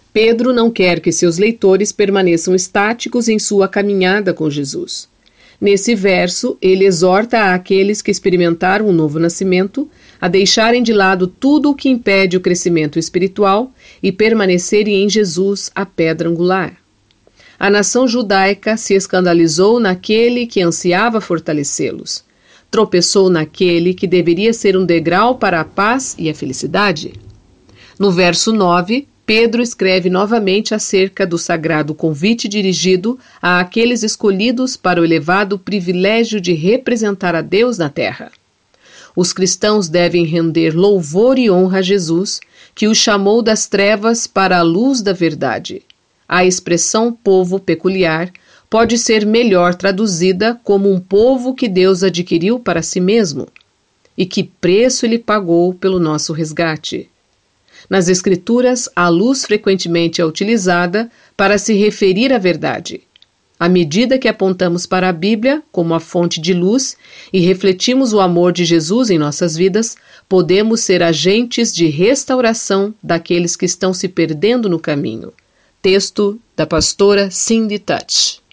Pedro não quer que seus leitores permaneçam estáticos em sua caminhada com Jesus. Nesse verso, ele exorta àqueles que experimentaram um novo nascimento a deixarem de lado tudo o que impede o crescimento espiritual e permanecerem em Jesus, a pedra angular. A nação judaica se escandalizou naquele que ansiava fortalecê-los. Tropeçou naquele que deveria ser um degrau para a paz e a felicidade. No verso 9, Pedro escreve novamente acerca do sagrado convite dirigido àqueles escolhidos para o elevado privilégio de representar a Deus na terra. Os cristãos devem render louvor e honra a Jesus, que os chamou das trevas para a luz da verdade. A expressão povo peculiar pode ser melhor traduzida como um povo que Deus adquiriu para si mesmo. E que preço ele pagou pelo nosso resgate. Nas Escrituras, a luz frequentemente é utilizada para se referir à verdade. À medida que apontamos para a Bíblia como a fonte de luz e refletimos o amor de Jesus em nossas vidas, podemos ser agentes de restauração daqueles que estão se perdendo no caminho. Texto da pastora Cindy Touch.